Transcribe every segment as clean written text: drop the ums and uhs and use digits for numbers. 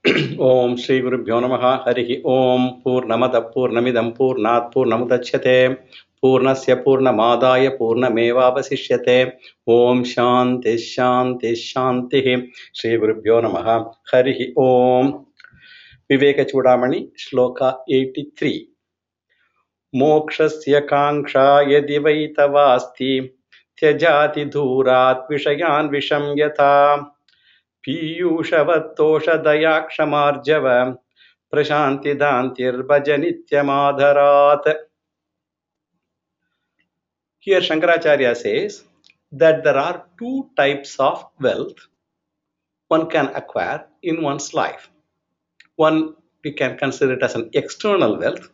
Om Shri Guru Bhyo Namaha Harihi Om Purnamada Purnamidam Purnat Purnamudachyate Purnasya Purnamadaya Purnamevavasishyate Om Shanti Shanti Shanti Shri Guru Bhyo Namaha Harihi Om Viveka Chudamani Shloka 83 Mokshasya Kanksha Yadi Vaitavasti Tyajati Dhurat Vishayan Visham Yatha पीयूषवत्तोषदया क्षमार्जव प्रशान्तिदान्तिर्भजनित्यमाधरात्. Here Shankaracharya says that there are two types of wealth one can acquire in one's life. One, we can consider it as an external wealth,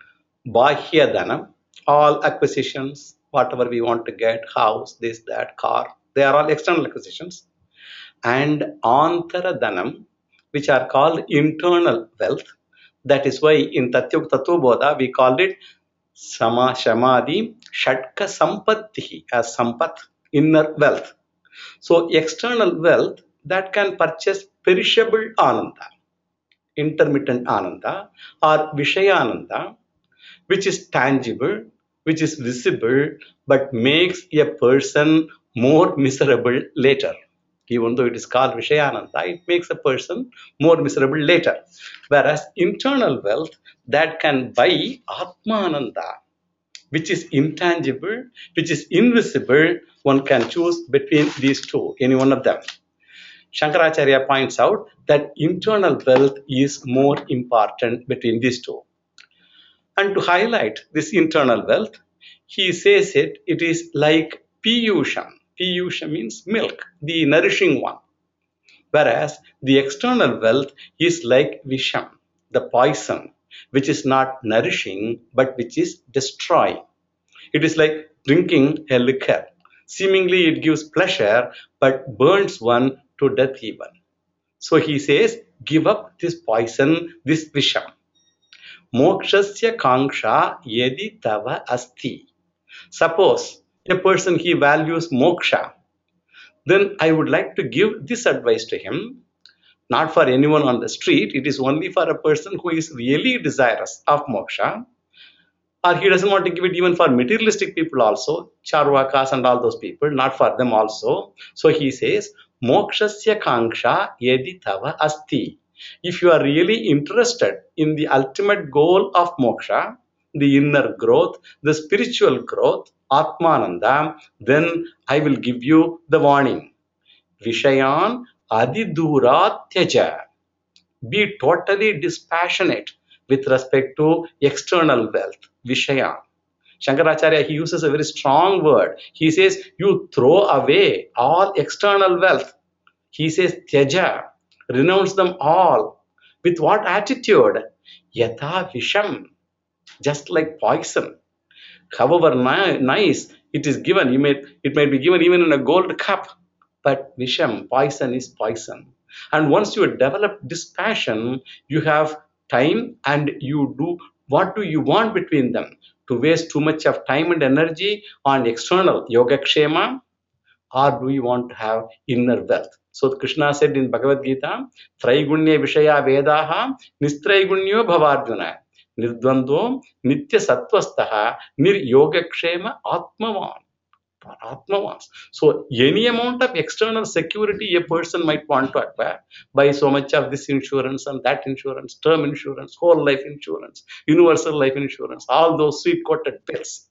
bahya dhanam, all acquisitions, whatever we want to get, house, this, that, car, they are all external acquisitions. And antara dhanam, which are called internal wealth. That is why in Tatyuk Tattvabodha we called it Sama Shamadhi Shatka Sampatti as Sampat, inner wealth. So external wealth that can purchase perishable ananda, intermittent ananda, or Vishayananda, which is tangible, which is visible, but makes a person more miserable later. Even though it is called Vishayananda, it makes a person more miserable later. Whereas internal wealth that can buy Atmananda, which is intangible, which is invisible, one can choose between these two, any one of them. Shankaracharya points out that internal wealth is more important between these two. And to highlight this internal wealth, he says it is like Piyusham. Piyusha means milk, the nourishing one. Whereas the external wealth is like Visham, the poison, which is not nourishing but which is destroying. It is like drinking a liquor. Seemingly it gives pleasure but burns one to death even. So he says, give up this poison, this Visham. Mokshasya kanksha yedi tava asti. Suppose a person he values moksha, then I would like to give this advice to him, not for anyone on the street, it is only for a person who is really desirous of moksha, or he doesn't want to give it even for materialistic people also, charvakas and all those people, not for them also. So he says, mokshasya kanksha yedi tava asti. If you are really interested in the ultimate goal of moksha, the inner growth, the spiritual growth, Atmananda, then I will give you the warning. Vishayan adidurat tyaja. Be totally dispassionate with respect to external wealth, Vishayan. Shankaracharya, he uses a very strong word. He says, you throw away all external wealth. He says, tyaja, renounce them all. With what attitude? Yatha visham, just like poison. However nice it is given, it may be given even in a gold cup, but visham, poison is poison. And once you develop this passion, you have time and you do what do you want between them. To waste too much of time and energy on external yogakshema, or do you want to have inner wealth? So Krishna said in Bhagavad Gita, Traigunya Vishaya Vedaha Nistraigunyo Bhavarjuna Nirdvando Nitya Sattvastaha Nir Yogakshema Atmavan. Atmavans. So any amount of external security a person might want to acquire, buy so much of this insurance and that insurance, term insurance, whole life insurance, universal life insurance, all those sweet-coated pills,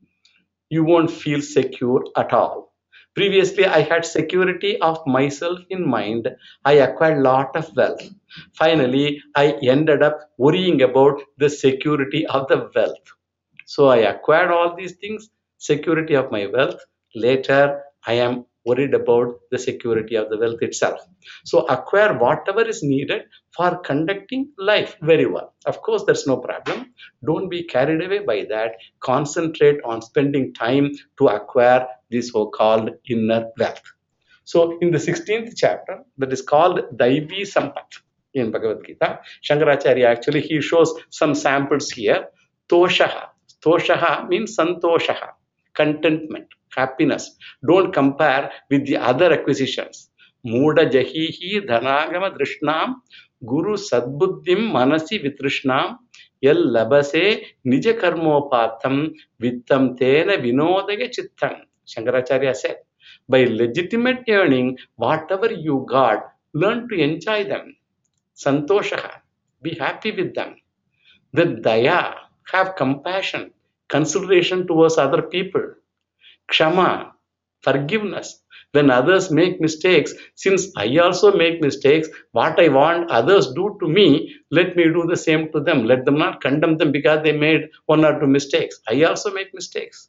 you won't feel secure at all. Previously, I had security of myself in mind. I acquired a lot of wealth. Finally, I ended up worrying about the security of the wealth. So I acquired all these things, security of my wealth. Later, I am worried about the security of the wealth itself. So acquire whatever is needed for conducting life very well. Of course, there's no problem. Don't be carried away by that. Concentrate on spending time to acquire this so-called inner wealth. So in the 16th chapter, that is called Daivi Sampat in Bhagavad Gita, Shankaracharya actually he shows some samples here. Toshaha. Toshaha means santoshaha, contentment, happiness. Don't compare with the other acquisitions. Muda jahihi dhanagama drishnam guru sadbuddhim manasi vitrishnam yal labase nija karmopatham vittam tena vinodaya chittam. Shankaracharya said, by legitimate earning, whatever you got, learn to enjoy them. Santoshaha, be happy with them. With daya, have compassion, consideration towards other people. Kshama, forgiveness. When others make mistakes, since I also make mistakes, what I want others do to me, let me do the same to them. Let them not condemn them because they made one or two mistakes. I also make mistakes.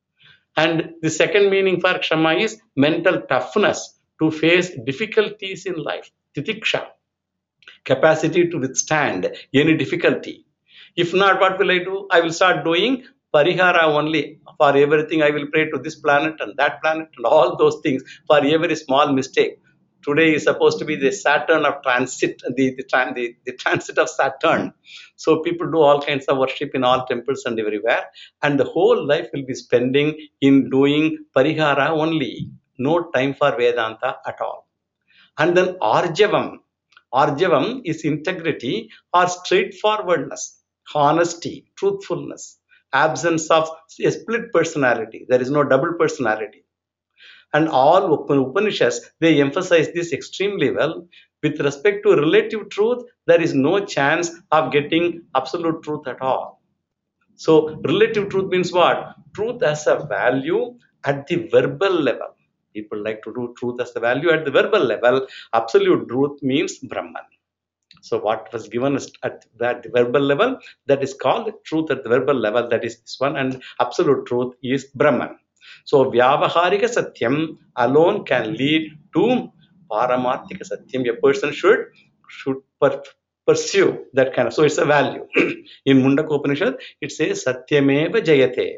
And the second meaning for Kshama is mental toughness to face difficulties in life. Titiksha, capacity to withstand any difficulty. If not, what will I do? I will start doing parihara only. For everything, I will pray to this planet and that planet and all those things for every small mistake. Today is supposed to be the Saturn of transit, the transit of Saturn. So people do all kinds of worship in all temples and everywhere. And the whole life will be spending in doing parihara only. No time for Vedanta at all. And then Arjavam. Arjavam is integrity or straightforwardness, honesty, truthfulness, absence of a split personality. There is no double personality. And all Upanishads, they emphasize this extremely well. With respect to relative truth, there is no chance of getting absolute truth at all. So, relative truth means what? Truth as a value at the verbal level. People like to do truth as a value at the verbal level. Absolute truth means Brahman. So, what was given at the verbal level, that is called truth at the verbal level, that is this one, and absolute truth is Brahman. So, Vyavaharika Satyam alone can lead to Paramarthika Satyam. A person should pursue that kind of, so it's a value. In Mundaka Upanishad, it says Satyameva Jayate.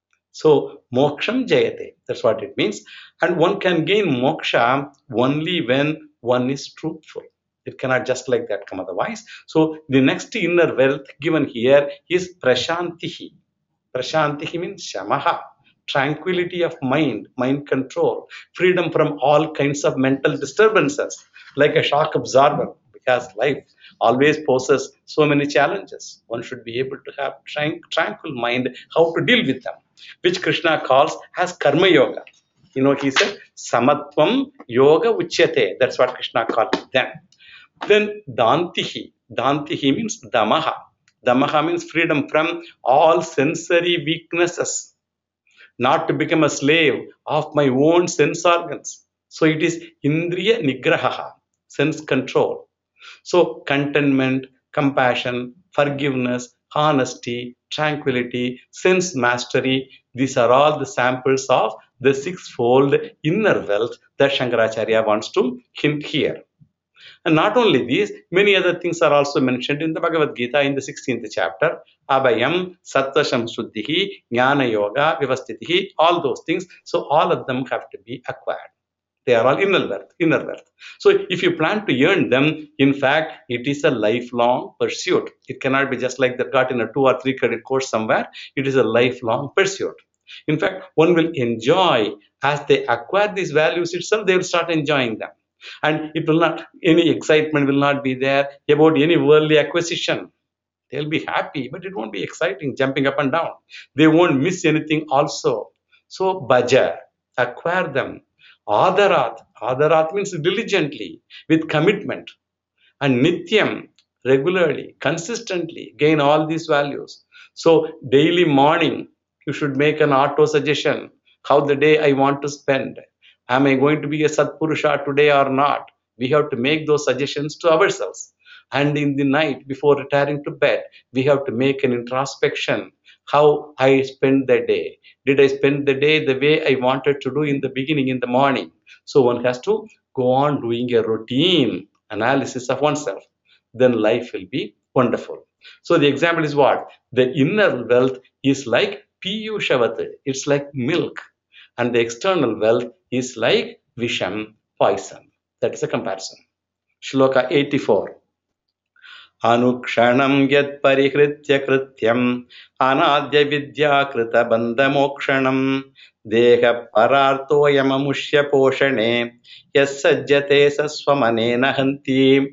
So moksham jayate, that's what it means. And one can gain moksha only when one is truthful. It cannot just like that come otherwise. So the next inner wealth given here is prashantihi. Prashantihi means shamaha, tranquility of mind, mind control, freedom from all kinds of mental disturbances, like a shock absorber, because life always poses so many challenges. One should be able to have tranquil mind, how to deal with them, which Krishna calls as karma yoga. You know, he said, samatvam yoga uchyate. That's what Krishna called it then. Then dantihi. Dantihi means damaha. Damaha means freedom from all sensory weaknesses, not to become a slave of my own sense organs. So it is indriya nigraha, sense control. So contentment, compassion, forgiveness, honesty, tranquility, sense mastery, these are all the samples of the sixfold inner wealth that Shankaracharya wants to hint here. And not only these, many other things are also mentioned in the Bhagavad Gita in the 16th chapter. Abhayam, Sattvasham Shuddhihi, Jnana Yoga, Vivastitihi, all those things. So all of them have to be acquired. They are all inner wealth, inner wealth. So if you plan to earn them, in fact, it is a lifelong pursuit. It cannot be just like that got in a 2 or 3 credit course somewhere. It is a lifelong pursuit. In fact, one will enjoy as they acquire these values itself, they will start enjoying them. And it will not, any excitement will not be there about any worldly acquisition. They'll be happy, but it won't be exciting, jumping up and down. They won't miss anything also. So, bhaja, acquire them. Adarat, adarat means diligently, with commitment. And nityam, regularly, consistently, gain all these values. So, daily morning, you should make an auto suggestion, how the day I want to spend. Am I going to be a Satpurusha today or not? We have to make those suggestions to ourselves. And in the night, before retiring to bed, we have to make an introspection. How I spent the day. Did I spend the day the way I wanted to do in the beginning, in the morning? So one has to go on doing a routine analysis of oneself. Then life will be wonderful. So the example is what? The inner wealth is like Piyushavat. It's like milk. And the external wealth is like Visham, poison. That is a comparison. Shloka 84. Anukshanam yat parihritya krityam anadya vidya krita bandha mokshanam Deha pararto yamamushya poshane yes sajjate saswamanena hanti.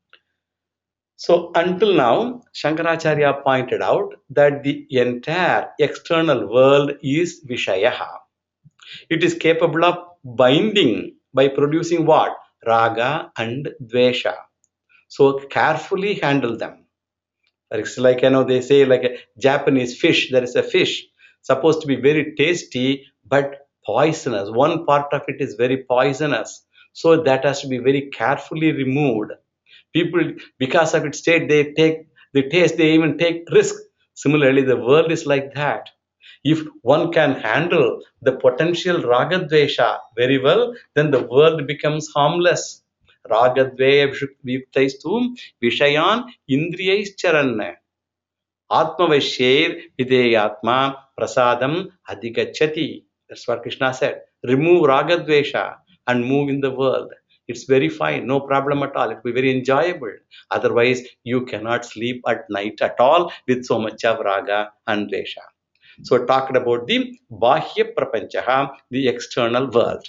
So until now, Shankaracharya pointed out that the entire external world is Vishayaha. It is capable of binding by producing what? Raga and Dvesha. So carefully handle them. It's like, they say like a Japanese fish. There is a fish supposed to be very tasty, but poisonous. One part of it is very poisonous. So that has to be very carefully removed. People, because of its state, they take the taste, they even take risk. Similarly, the world is like that. If one can handle the potential ragadvesha very well, then the world becomes harmless. Ragadveya vyuktaistu vishayan indriyaischaran atmavashyer videyatma prasadam adhigachati. That's what Krishna said. Remove ragadvesha and move in the world. It's very fine, no problem at all. It will be very enjoyable. Otherwise, you cannot sleep at night at all with so much of raga and dvesha. So talked about the Bahya Prapanchaha, the external world.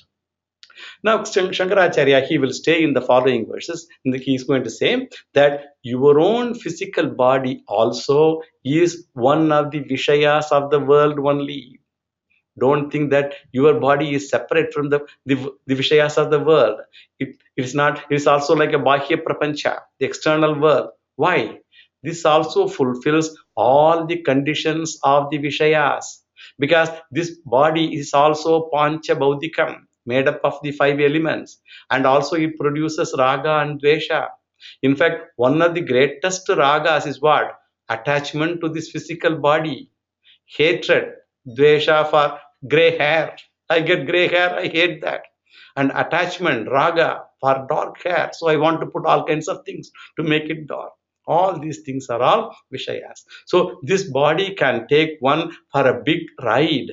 Now Shankaracharya, he will stay in the following verses. He is going to say that your own physical body also is one of the Vishayas of the world only. Don't think that your body is separate from the Vishayas of the world. It is not, it is also like a Bahya Prapancha, the external world. Why? This also fulfills all the conditions of the Vishayas. Because this body is also Pancha Bhaudikam, made up of the 5 elements. And also it produces Raga and Dvesha. In fact, one of the greatest ragas is what? Attachment to this physical body. Hatred, dvesha for gray hair. I get gray hair, I hate that. And attachment, raga for dark hair. So I want to put all kinds of things to make it dark. All these things are all Vishayas. So this body can take one for a big ride,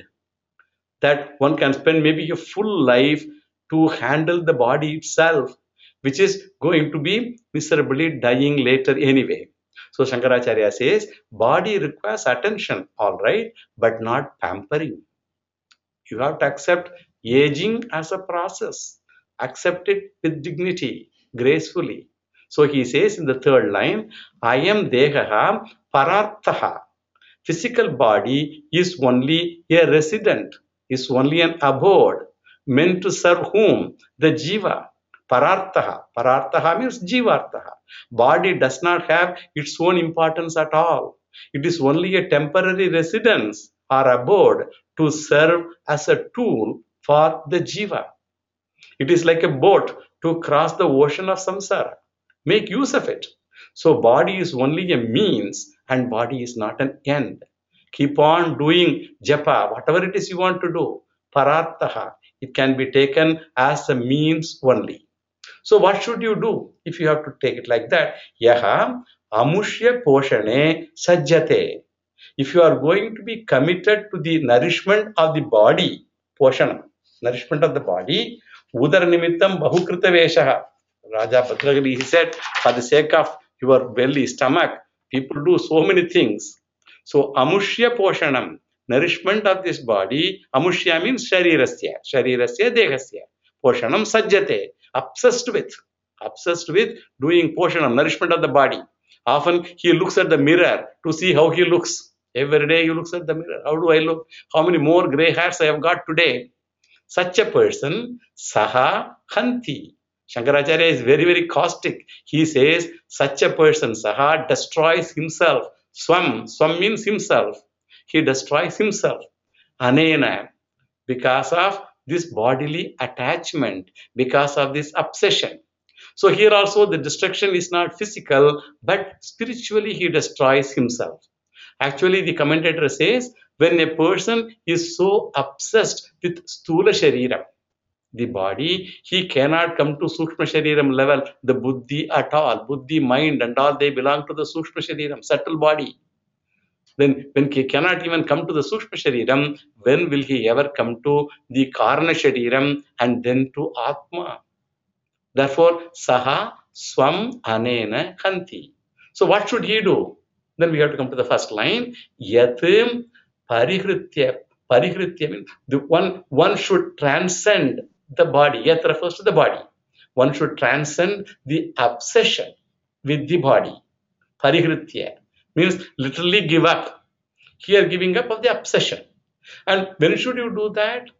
that one can spend maybe a full life to handle the body itself, which is going to be miserably dying later anyway. So Shankaracharya says, body requires attention, all right, but not pampering. You have to accept aging as a process. Accept it with dignity, gracefully. So he says in the third line, I am dehaha pararthaha. Physical body is only a resident, is only an abode, meant to serve whom? The jiva. Pararthaha. Pararthaha means jivarthaha. Body does not have its own importance at all. It is only a temporary residence or abode to serve as a tool for the jiva. It is like a boat to cross the ocean of samsara. Make use of it. So body is only a means and body is not an end. Keep on doing japa, whatever it is you want to do. Pararthaha. It can be taken as a means only. So what should you do if you have to take it like that? Yaha amushya poshane sajjate. If you are going to be committed to the nourishment of the body, poshanam, nourishment of the body, udara nimittam bahukrita veshaha. Raja Bhadragiri, he said, for the sake of your belly, stomach, people do so many things. So amushya poshanam, nourishment of this body, amushya means sharirasya, sharirasya dehasya, poshanam sajjate, obsessed with doing poshanam, nourishment of the body. Often he looks at the mirror to see how he looks. Every day he looks at the mirror. How do I look? How many more gray hairs I have got today? Such a person, saha hanti. Shankaracharya is very, very caustic. He says, such a person, saha, destroys himself. Swam means himself. He destroys himself. Anena, because of this bodily attachment, because of this obsession. So here also the destruction is not physical, but spiritually he destroys himself. Actually, the commentator says, when a person is so obsessed with stula shariram, the body, he cannot come to sukshma shariram level, the buddhi at all. Buddhi, mind and all, they belong to the sukshma shariram, subtle body. Then when he cannot even come to the sukshma shariram, when will he ever come to the karana shariram and then to atma? Therefore, saha swam anena hanti. So what should he do? Then we have to come to the first line. Yatim parihritya Parihritya means the one should transcend the body. Yat refers to the body. One should transcend the obsession with the body. Parihritya means literally give up. Here, giving up of the obsession. And when should you do that?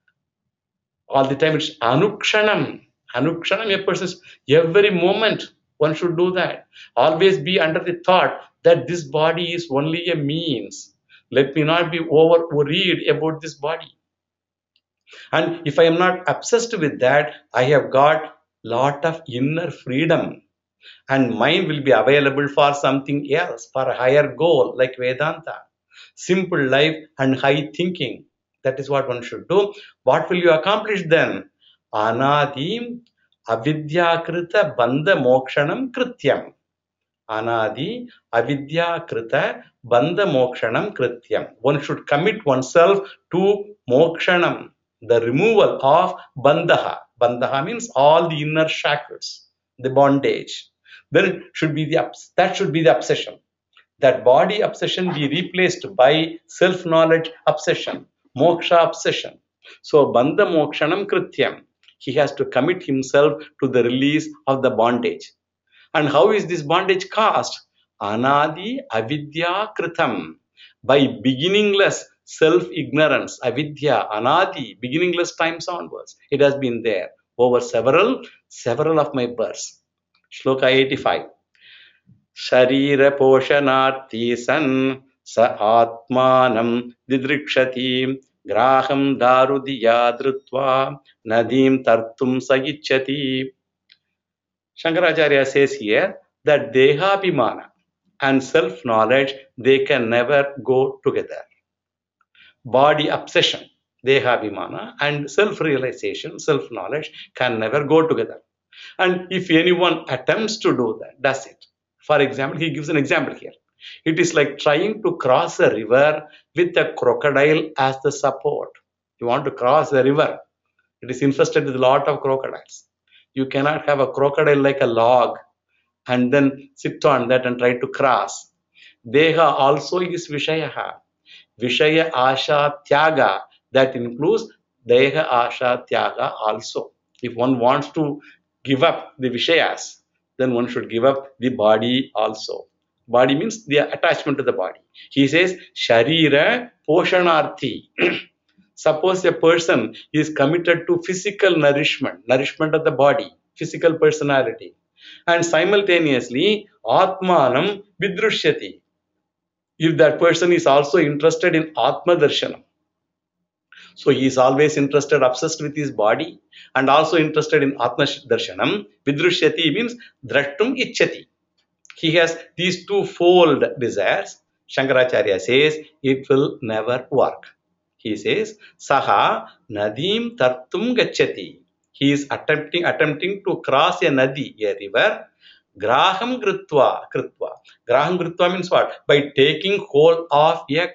All the time. It's anukshanam. Anukshanam, a person, every moment one should do that. Always be under the thought that this body is only a means. Let me not be over worried about this body. And if I am not obsessed with that, I have got lot of inner freedom. And mind will be available for something else, for a higher goal like Vedanta. Simple life and high thinking. That is what one should do. What will you accomplish then? Anadim avidyakrita bandha mokshanam krityam. Anadi avidyakrita bandha mokshanam krityam. One should commit oneself to mokshanam, the removal of bandha. Bandha means all the inner shackles, the bondage. Then that should be the obsession. That body obsession be replaced by self-knowledge obsession, moksha obsession. So bandha mokshanam krityam. He has to commit himself to the release of the bondage. And how is this bondage caused? Anadi avidya kritam. By beginningless self-ignorance, avidya, anadi, beginningless times onwards. It has been there over several of my births. Shloka 85. Sharira poshanarthi san sa atmanam didrikshati graham darudiya drutva nadim tartum sagichati. Shankaracharya says here that dehabhimana and self-knowledge, they can never go together. Body obsession, dehabhimana, and self-realization, self-knowledge can never go together. And if anyone attempts to do that, does it. For example, he gives an example here. It is like trying to cross a river with a crocodile as the support. You want to cross the river. It is infested with a lot of crocodiles. You cannot have a crocodile like a log and then sit on that and try to cross. Deha also is Vishayaha. Vishaya Asha Tyaga. That includes Deha Asha Tyaga also. If one wants to give up the Vishayas, then one should give up the body also. Body means the attachment to the body. He says, Sharira Poshanarthi. Suppose a person is committed to physical nourishment of the body, physical personality, and simultaneously Atmanam Vidrushyati. If that person is also interested in Atma Darshanam, so he is always interested, obsessed with his body, and also interested in Atma Darshanam. Vidrushyati means Drashtum Ichchati. He has these two-fold desires. Shankaracharya says it will never work. He says, Saha Nadim Tartum Gacchati. He is attempting to cross a nadi, a river. Graham Gritva. Graham Gritva means what? By taking hold of a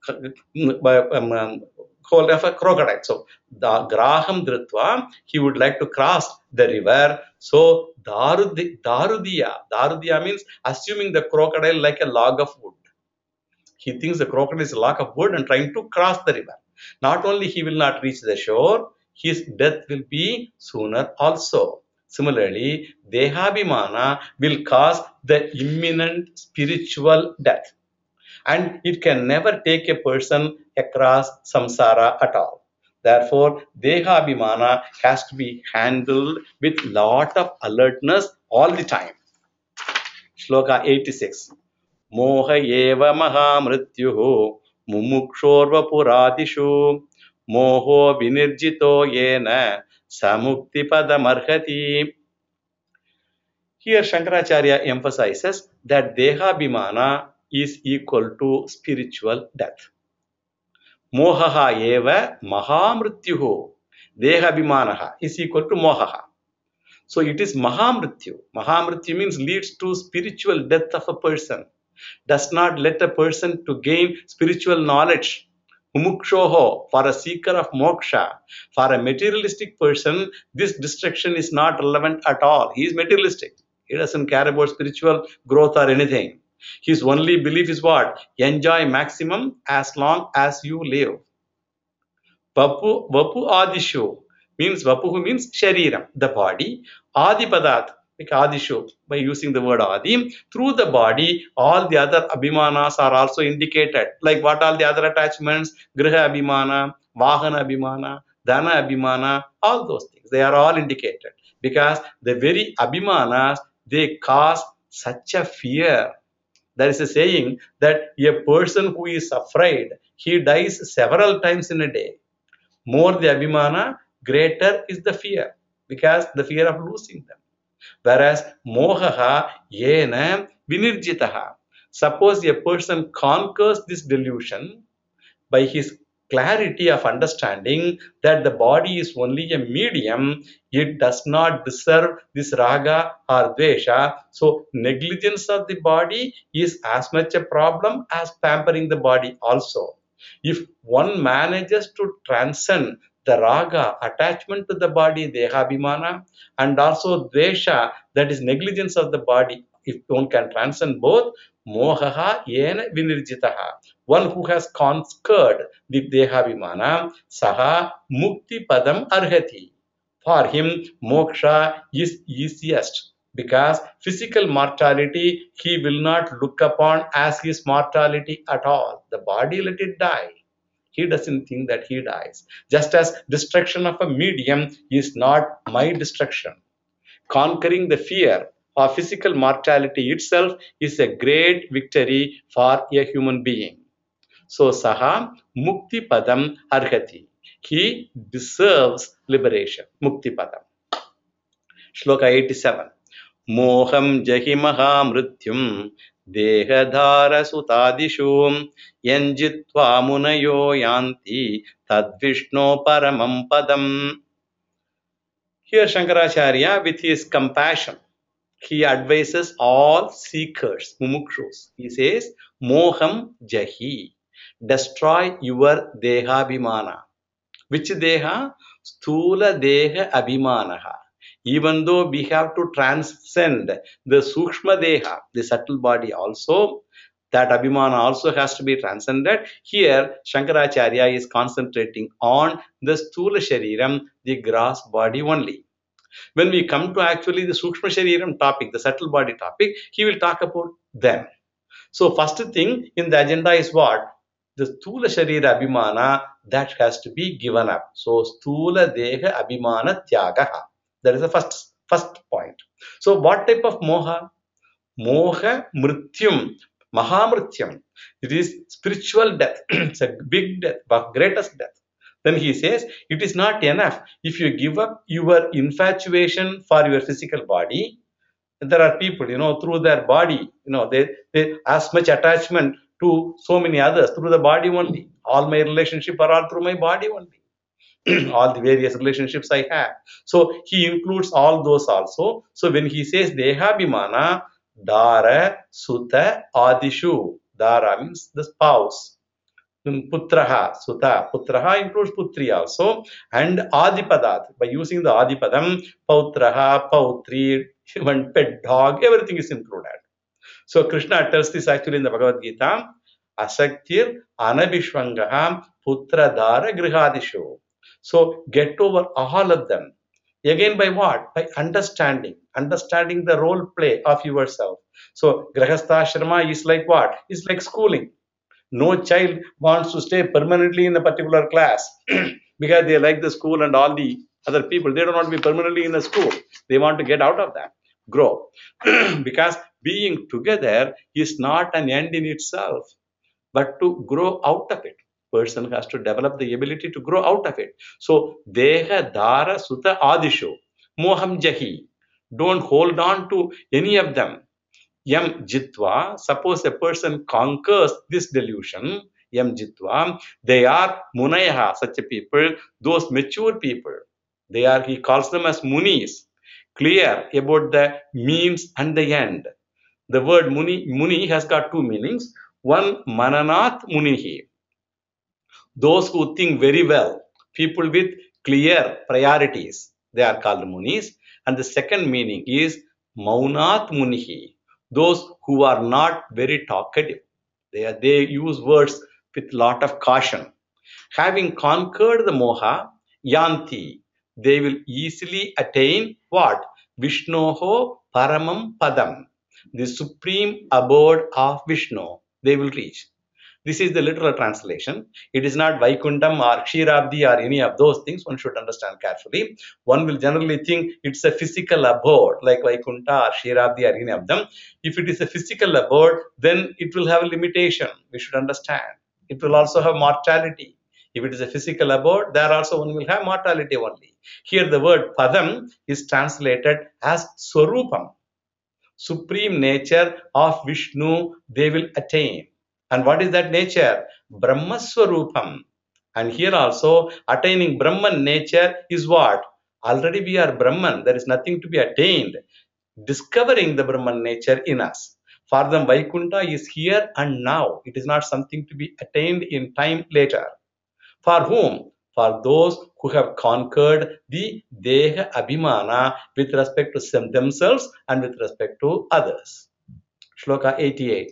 crocodile. So the Graham Dritva, he would like to cross the river. So Darudiya means assuming the crocodile like a log of wood. He thinks the crocodile is a log of wood and trying to cross the river. Not only he will not reach the shore, his death will be sooner also. Similarly, Dehabhimana will cause the imminent spiritual death. And it can never take a person across samsara at all. Therefore, Dehabhimana has to be handled with lot of alertness all the time. Shloka 86. Moha eva mahamrityuhu mumukshorva puradishu moho vinirjito yena samukti padamarhati. Here Shankaracharya emphasizes that Dehabhimana is equal to spiritual death. Mohaha eva mahamrityuhu. Dehabhimanaha is equal to mohaha. So it is mahamrityu. Mahamrityu means leads to spiritual death of a person. Does not let a person to gain spiritual knowledge. Mumukshoho, for a seeker of moksha, for a materialistic person, this destruction is not relevant at all. He is materialistic. He doesn't care about spiritual growth or anything. His only belief is what? Enjoy maximum as long as you live. Vapu Adisho means Vapuhu means Shariram, the body. Adipadat, like Adisho, by using the word Adi, through the body, all the other Abhimanas are also indicated. Like what all the other attachments, Griha Abhimana, Vahana Abhimana, Dana Abhimana, all those things, they are all indicated. Because the very Abhimanas, they cause such a fear. There is a saying that a person who is afraid, he dies several times in a day. More the abhimana, greater is the fear, because the fear of losing them. Whereas mohaha yena vinirjitaha. Suppose a person conquers this delusion by his clarity of understanding that the body is only a medium, it does not deserve this raga or dvesha. So negligence of the body is as much a problem as pampering the body also. If one manages to transcend the raga, attachment to the body, dehabhimana, and also dvesha, that is negligence of the body, if one can transcend both, mohaha yena vinirjitaha. One who has conquered the dehabhimana, saha mukti padam arhati. For him, moksha is easiest, because physical mortality he will not look upon as his mortality at all. The body, let it die. He doesn't think that he dies. Just as destruction of a medium is not my destruction. Conquering the fear of physical mortality itself is a great victory for a human being. So Saha Mukti Padam Arhati. He deserves liberation. Mukti Padam. Shloka 87. Moham Jahimaha Mrityum Dehadhara Sutadishum Yanjitva Munayo Yanti Tadvishno Paramam Padam. Here Shankaracharya, with his compassion, he advises all seekers, mumukshus. He says, Moham Jahi. Destroy your dehabhimana. Which deha? Sthula deha abhimanaha. Even though we have to transcend the sukshma deha, the subtle body also, that abhimana also has to be transcended. Here, Shankaracharya is concentrating on the sthula shariram, the gross body only. When we come to actually the Sukshma Shariram topic, the subtle body topic, he will talk about them. So first thing in the agenda is what? The Sthula Sharira Abhimana, that has to be given up. So Sthula Deha Abhimana Tyagaha. That is the first point. So what type of moha? Moha Mrityum, Mahamrityam. It is spiritual death. It's a big death, greatest death. Then he says, it is not enough if you give up your infatuation for your physical body. There are people, through their body, they as much attachment to so many others through the body only. All my relationships are all through my body only. All the various relationships I have. So he includes all those also. So when he says Dehabhimana, Dara, Sutta, Adishu. Dara means the spouse. Putraha, Sutta. Putraha includes Putri also. And Adipadat. By using the Adipadam, Pautraha, Pautri, even pet dog, everything is included. So Krishna tells this actually in the Bhagavad Gita. Asaktir Anabhishwangaha Putradara Grihadisho. So get over all of them. Again, by what? By understanding the role play of yourself. So Grahastha is like what? It's like schooling. No child wants to stay permanently in a particular class because they like the school and all the other people. They don't want to be permanently in the school. They want to get out of that, grow. Because being together is not an end in itself, but to grow out of it. Person has to develop the ability to grow out of it. So, Deha, Dara, Sutta, Adisho, Moham Jahi. Don't hold on to any of them. Yam Jitva, suppose a person conquers this delusion, Yam Jitva, they are Munayaha, such a people, those mature people. They are, he calls them as Munis, clear about the means and the end. The word Muni has got two meanings. One, Mananath Munihi, those who think very well, people with clear priorities, they are called Munis. And the second meaning is Maunat Munihi, those who are not very talkative. They use words with lot of caution. Having conquered the moha, yanti, they will easily attain what? Vishnoho paramam padam, the supreme abode of Vishnu, they will reach. This is the literal translation. It is not Vaikuntham or Kshirabdi or any of those things. One should understand carefully. One will generally think it's a physical abode like Vaikuntha or Kshirabdi or any of them. If it is a physical abode, then it will have a limitation. We should understand. It will also have mortality. If it is a physical abode, there also one will have mortality only. Here the word Padam is translated as Swarupam, supreme nature of Vishnu they will attain. And what is that nature? Brahmaswarupam. And here also attaining Brahman nature is what? Already we are Brahman. There is nothing to be attained. Discovering the Brahman nature in us. For them, Vaikuntha is here and now. It is not something to be attained in time later. For whom? For those who have conquered the Deha Abhimana with respect to themselves and with respect to others. Shloka 88.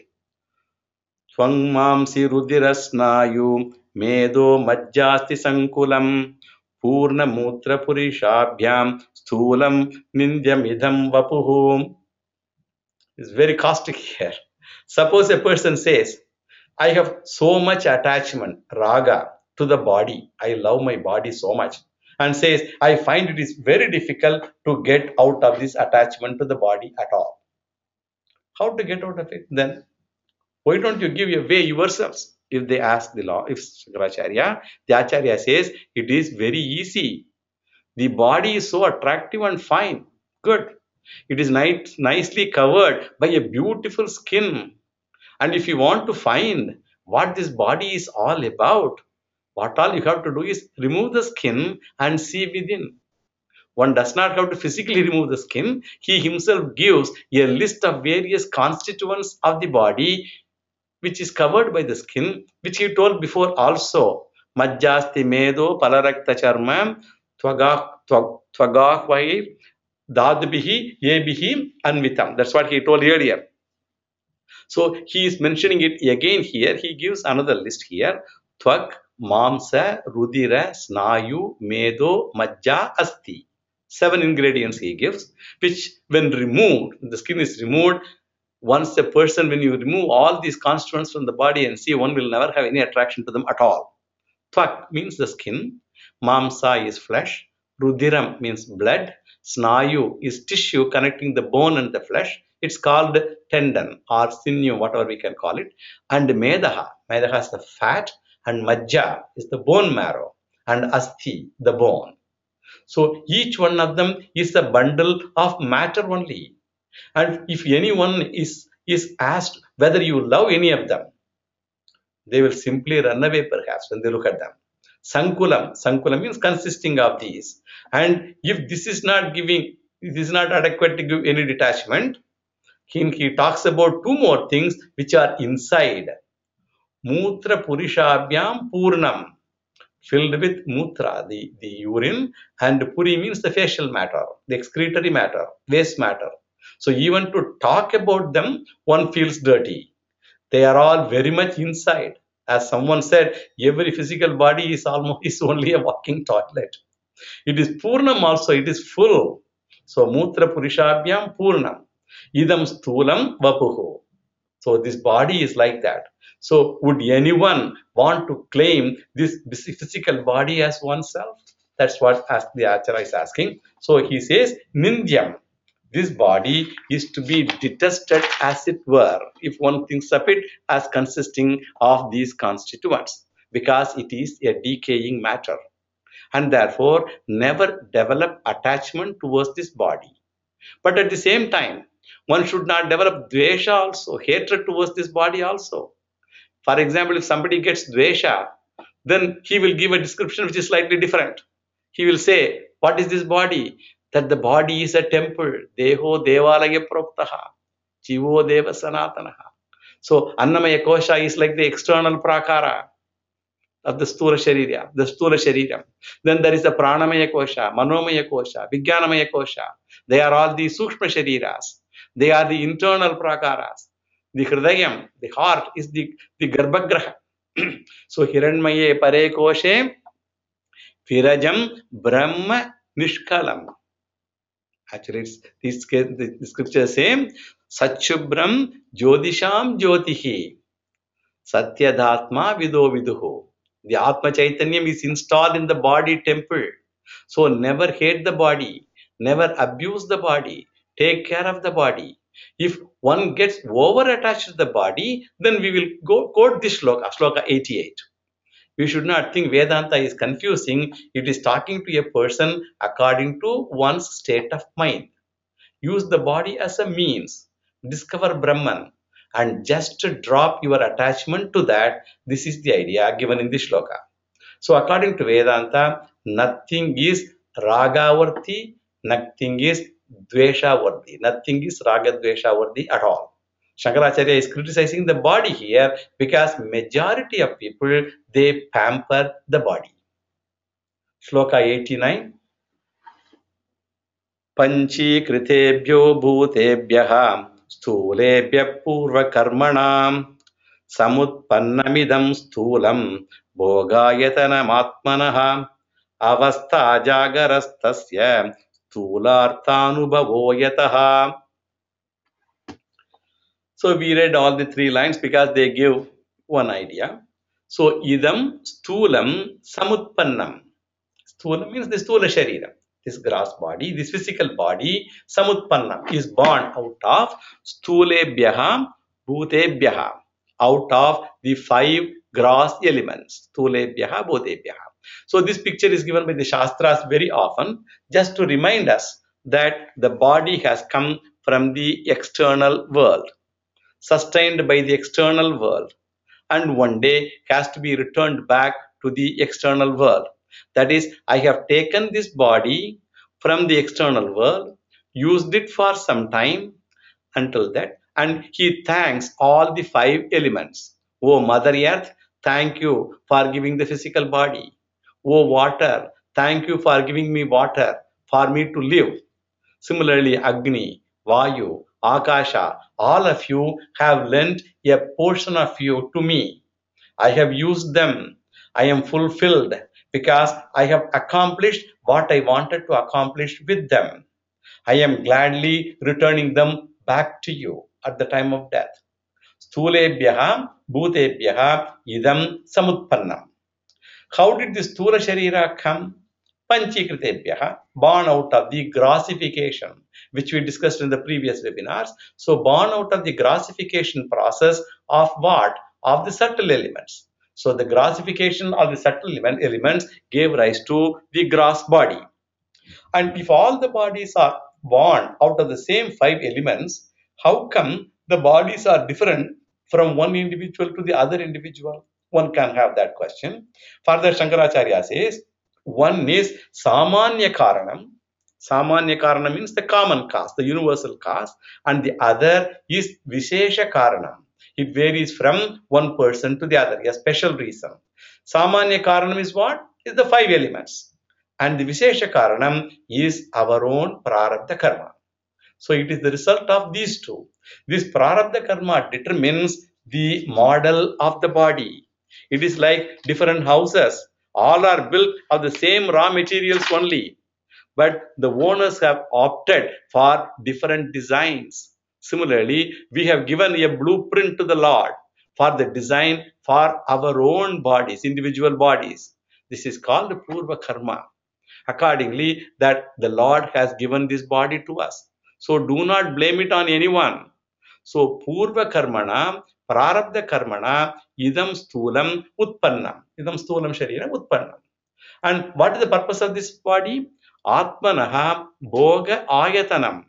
Swang mamsi rudirasnayu medo majjasti sankulam purna mutra purishabhyam sthulam nindyamidham vapuhum. It's very caustic here. Suppose a person says, I have so much attachment, raga, to the body. I love my body so much. And says, I find it is very difficult to get out of this attachment to the body at all. How to get out of it then? Why don't you give a way yourselves? If they ask the law, if Shankaracharya, the Acharya says, it is very easy. The body is so attractive and fine. Good. It is nicely covered by a beautiful skin. And if you want to find what this body is all about, what all you have to do is remove the skin and see within. One does not have to physically remove the skin. He himself gives a list of various constituents of the body which is covered by the skin, which he told before also. Majjasti medo palarakta charma tvagahvai dadbihi yebihi anvitam. That's what he told earlier. So he is mentioning it again here. He gives another list here. Tvak, mamsa, rudira, snayu, medo, majja, asti. 7 ingredients he gives, which when removed, the skin is removed. Once a person, when you remove all these constituents from the body and see, one will never have any attraction to them at all. Tvak means the skin. Mamsa is flesh. Rudiram means blood. Snayu is tissue connecting the bone and the flesh. It's called tendon or sinew, whatever we can call it. And Medaha, Medaha is the fat, and Majja is the bone marrow, and Asti, the bone. So each one of them is a bundle of matter only. And if anyone is asked whether you love any of them, they will simply run away perhaps when they look at them. Sankulam means consisting of these. And if this is not adequate to give any detachment, he talks about 2 more things which are inside. Mutra purishabhyam purnam, filled with mutra, the urine, and puri means the facial matter, the excretory matter, waste matter. So even to talk about them, one feels dirty. They are all very much inside. As someone said, every physical body is only a walking toilet. It is purnam also, it is full. So mutra purishabhyam purnam. Idam sthulam vapuhu. So this body is like that. So would anyone want to claim this physical body as oneself? That's what the Acharya is asking. So he says, Nindyam. This body is to be detested as it were, if one thinks of it as consisting of these constituents, because it is a decaying matter. And therefore, never develop attachment towards this body. But at the same time, one should not develop dvesha also, hatred towards this body also. For example, if somebody gets dvesha, then he will give a description which is slightly different. He will say, what is this body? That the body is a temple. Deho devalaya proptaha. Jivo deva sanatanaha. So Annamaya Kosha is like the external prakara of the Stula Sharira. Then there is the Pranamaya Kosha, Manomaya Kosha, Vijnanamaya Kosha. They are all the Sukshma Shariras. They are the internal prakaras. The Hridayam, the heart, is the Garbhagraha. So Hiranmaye Pare Koshe Virajam Brahma Nishkalam. Actually, the scripture say Satchubram Jyotisham Jyotihi Satyadhatma Vido Viduhu. The Atma Chaitanyam is installed in the body temple. So never hate the body, never abuse the body, take care of the body. If one gets over attached to the body, then we will go quote this shloka 88. We should not think Vedanta is confusing. It is talking to a person according to one's state of mind. Use the body as a means. Discover Brahman and just drop your attachment to that. This is the idea given in this shloka. So according to Vedanta, nothing is ragavarti, nothing is dveshavarti, nothing is ragadveshavarti at all. Shankaracharya is criticizing the body here because majority of people, they pamper the body. Shloka 89. पञ्चीकृतेभ्यो भूतेभ्यः स्थूलेभ्यः पूर्वकर्मणां समुत्पन्नमिदं स्थूलं भोगायतनमात्मनः अवस्थाजागरस्तस्य स्थूलार्थानुभवो यतः. So we read all the three lines because they give one idea. So idam sthulam samutpannam. Sthula means the sthula sharira. This gross body, this physical body, samutpannam, is born out of sthulebhyaha bhutebhyaha, out of the 5 gross elements, sthulebhyaha bhutebhyaha. So this picture is given by the Shastras very often, just to remind us that the body has come from the external world, sustained by the external world, and one day has to be returned back to the external world. That is, I have taken this body from the external world, used it for some time until that, and he thanks all the 5 elements. Oh Mother Earth, thank you for giving the physical body. Oh water, thank you for giving me water for me to live. Similarly, Agni, Vayu, Akasha, all of you have lent a portion of you to me. I have used them. I am fulfilled because I have accomplished what I wanted to accomplish with them. I am gladly returning them back to you at the time of death. Stulebhyaha bhutebhyaha idam samutpannam. How did this Sthula Sharira come? Panchikritebhyaha, born out of the grossification, which we discussed in the previous webinars. So born out of the grossification process of what? Of the subtle elements. So the grossification of the subtle elements gave rise to the gross body. And if all the bodies are born out of the same 5 elements, how come the bodies are different from one individual to the other individual? One can have that question. Further, Shankaracharya says, one is Samanya Karanam. Samanya Karanam means the common cause, the universal cause, and the other is Vishesha Karanam. It varies from one person to the other, a special reason. Samanya Karanam is what? Is the 5 elements. And the Vishesha Karanam is our own Prarabdha Karma. So it is the result of these two. This Prarabdha Karma determines the model of the body. It is like different houses. All are built of the same raw materials only. But the owners have opted for different designs. Similarly, we have given a blueprint to the Lord for the design for our own bodies, individual bodies. This is called Purva Karma. Accordingly, that the Lord has given this body to us. So do not blame it on anyone. So Purva Karmana, Prarabdha Karmana, Idam Sthulam Utpannam. Idam Sthulam Sharira Utpannam. And what is the purpose of this body? Atmanaha Bhoga Ayatanam.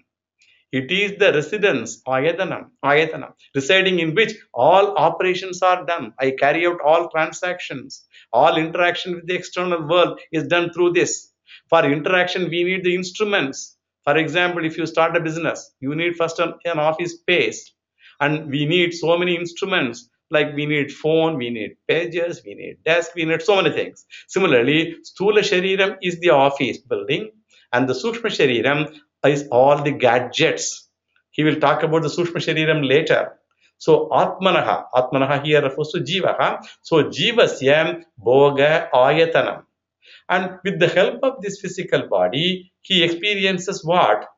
It is the residence, ayatanam, residing in which all operations are done. I carry out all transactions. All interaction with the external world is done through this. For interaction, we need the instruments. For example, if you start a business, you need first an office space. And we need so many instruments, like we need phone, we need pages, we need desk, we need so many things. Similarly, Sthula Shariram is the office building, and the Sukshma Shariram is all the gadgets. He will talk about the Sukshma Shariram later. So Atmanaha here refers to Jivaha. So Jivasya Bhoga Ayatanam. And with the help of this physical body, he experiences what?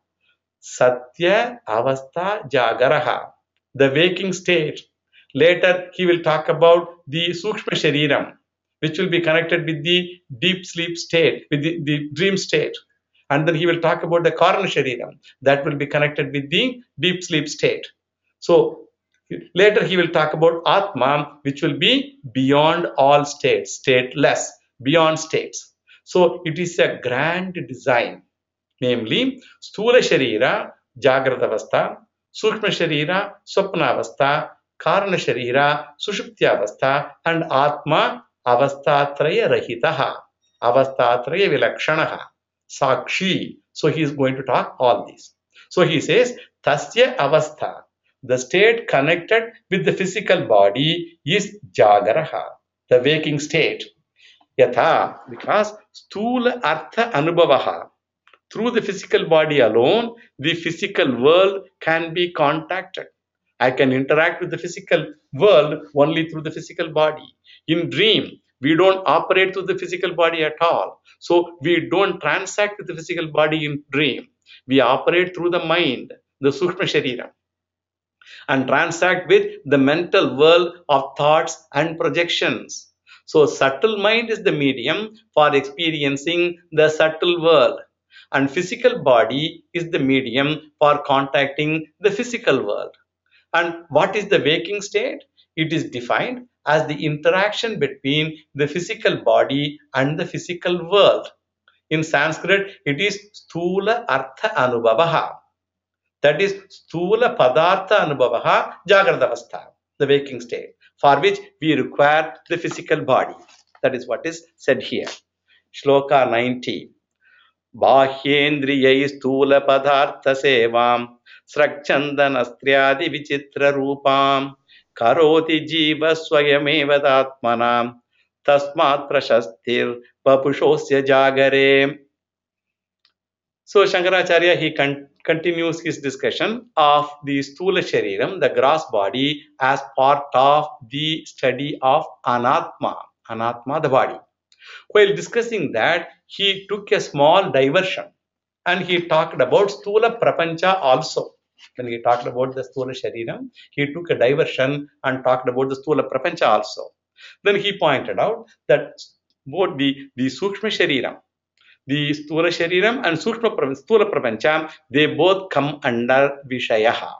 Satya Avastha Jagaraha, the waking state. Later, he will talk about the Sukshma Shariram, which will be connected with the deep sleep state, with the dream state. And then he will talk about the Karana Shariram, that will be connected with the deep sleep state. So, later he will talk about Atma, which will be beyond all states, stateless, beyond states. So, it is a grand design, namely Sthula Sharira, Jagrata Avastha, Sukshma Sharira, Swapna Avastha, Karana Sharira, Sushuptya Avastha, and Atma Avastatraya Rahitaha, Avastatraya Vilakshanaha, Sakshi. So he is going to talk all these. So he says, Tasya Avastha, the state connected with the physical body is Jagaraha, the waking state. Yatha, because Sthula Artha Anubhavaha, through the physical body alone, the physical world can be contacted. I can interact with the physical world only through the physical body. In dream, we don't operate through the physical body at all. So we don't transact with the physical body in dream. We operate through the mind, the Sukshma Sharira, and transact with the mental world of thoughts and projections. So subtle mind is the medium for experiencing the subtle world, and physical body is the medium for contacting the physical world. And what is the waking state? It is defined as the interaction between the physical body and the physical world. In Sanskrit, it is Sthula Artha Anubhavaha. That is Sthula Padartha Anubhavaha Jagrata Avastha, the waking state, for which we require the physical body. That is what is said here. Shloka 90. बाह्येन्द्रियै स्थूलपदार्थसेवां स्रक्छन्दनस्त्र्यादिविचित्ररूपां करोति जीवः स्वयमेव तात्मनां तस्मात् प्रशस्तिर्वपुषोऽस्य जागरे. So Shankaracharya, he continues his discussion of the Sthula Shariram, the gross body, as part of the study of Anatma, the body. While discussing that, he took a small diversion and he talked about Sthula Prapancha also. When he talked about the Sthula Shariram, he took a diversion and talked about the Sthula Prapancha also. Then he pointed out that both the Sukshma Shariram, the Sthula Shariram and Sthula Prapancha, they both come under Vishayaha,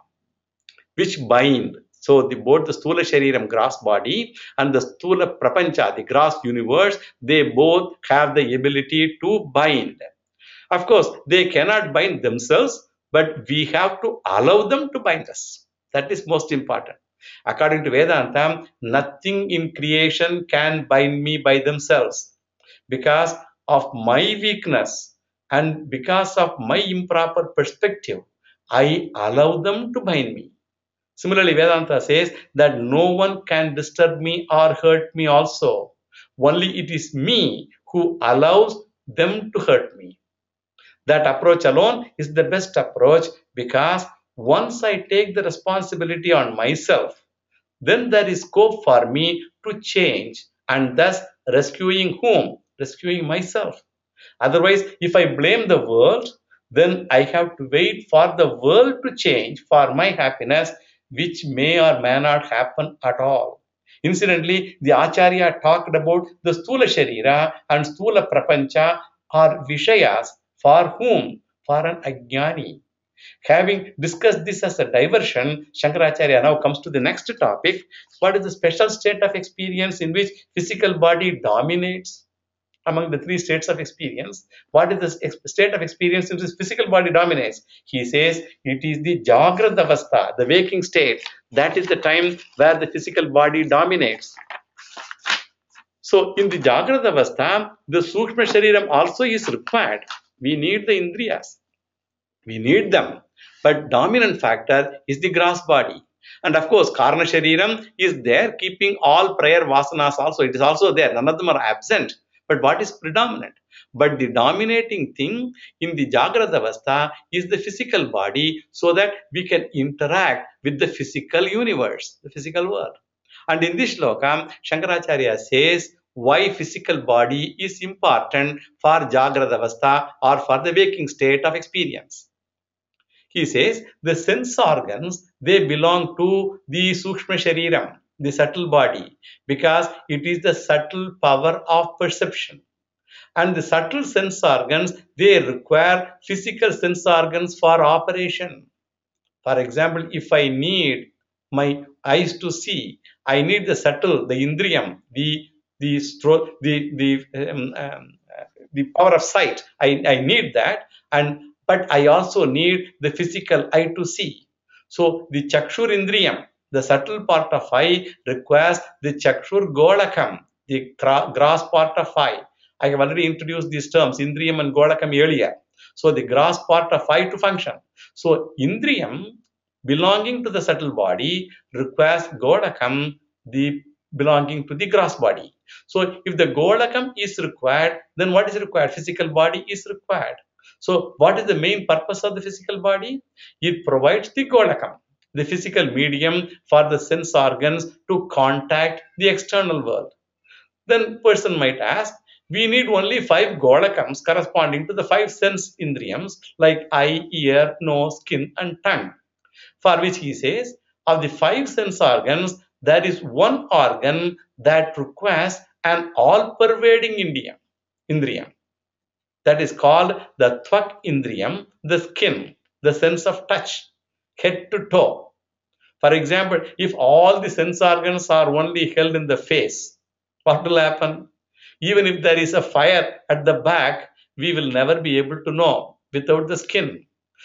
which bind. So both the Sthula Shariram, gross body, and the Sthula Prapancha, the gross universe, they both have the ability to bind. Of course, they cannot bind themselves, but we have to allow them to bind us. That is most important. According to Vedanta, nothing in creation can bind me by themselves. Because of my weakness and because of my improper perspective, I allow them to bind me. Similarly, Vedanta says that no one can disturb me or hurt me also. Only it is me who allows them to hurt me. That approach alone is the best approach, because once I take the responsibility on myself, then there is scope for me to change, and thus rescuing whom? Rescuing myself. Otherwise, if I blame the world, then I have to wait for the world to change for my happiness, which may or may not happen at all. Incidentally, the Acharya talked about the Sthula Sharira and Sthula Prapancha are Vishayas for whom? For an Ajnani. Having discussed this as a diversion, Shankaracharya now comes to the next topic. What is the special state of experience in which physical body dominates? Among the three states of experience, what is the state of experience in which physical body dominates? He says it is the Jagrata Avastha, the waking state. That is the time where the physical body dominates. So in the Jagrata Avastha, the Sukshma Shariram also is required. We need the Indriyas. We need them. But dominant factor is the gross body. And of course, Karna Shariram is there keeping all prior vasanas also. It is also there. None of them are absent. but what is predominant? But the dominating thing in the Jagrata Avastha is the physical body, so that we can interact with the physical universe, the physical world. And in this shloka, Shankaracharya says why physical body is important for Jagrata Avastha or for the waking state of experience. He says the sense organs, they belong to the Sukshma Shariram, the subtle body, because it is the subtle power of perception. And the subtle sense organs, they require physical sense organs for operation. For example, if I need my eyes to see, I need the subtle, the indriyam, the power of sight. I need that, and but I also need the physical eye to see. So the chakshur indriyam, the subtle part of eye, requires the chakshur golakam, the gross part of eye. I have already introduced these terms, indriyam and golakam, earlier. So the gross part of eye to function. So indriyam belonging to the subtle body requires golakam, the belonging to the gross body. So if the golakam is required, then what is required? Physical body is required. So what is the main purpose of the physical body? It provides the golakam, the physical medium for the sense organs to contact the external world. Then person might ask, we need only 5 golakams corresponding to the 5 sense indriyams like eye, ear, nose, skin and tongue. For which he says, of the 5 sense organs, there is one organ that requires an all-pervading indriyam. That is called the Tvak indriyam, the skin, the sense of touch, head to toe. For example, if all the sense organs are only held in the face, what will happen? Even if there is a fire at the back, we will never be able to know without the skin.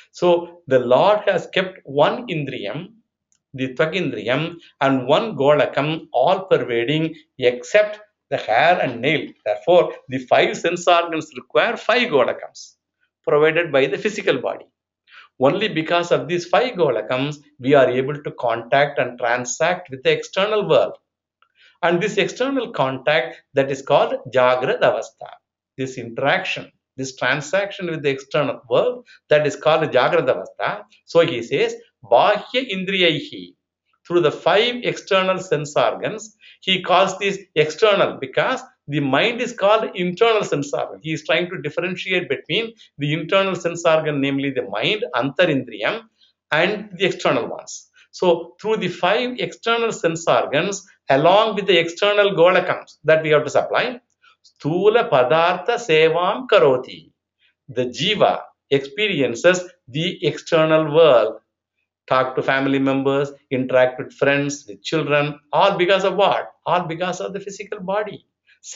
So the Lord has kept one indriyam, the Tvagindriyam, and one golakam, all pervading, except the hair and nail. Therefore, the 5 sense organs require 5 golakams provided by the physical body. Only because of these 5 golakams, we are able to contact and transact with the external world. And this external contact, that is called Jagrata Avastha. This interaction, this transaction with the external world, that is called Jagrata Avastha. So he says, Bahya Indriyaihi, through the 5 external sense organs. He calls these external because the mind is called internal sense organ. He is trying to differentiate between the internal sense organ, namely the mind, Antarindriyam, and the external ones. So through the 5 external sense organs, along with the external golakams that we have to supply, Sthula Padartha Sevam Karoti. The Jiva experiences the external world. Talk to family members, interact with friends, with children, all because of what? All because of the physical body.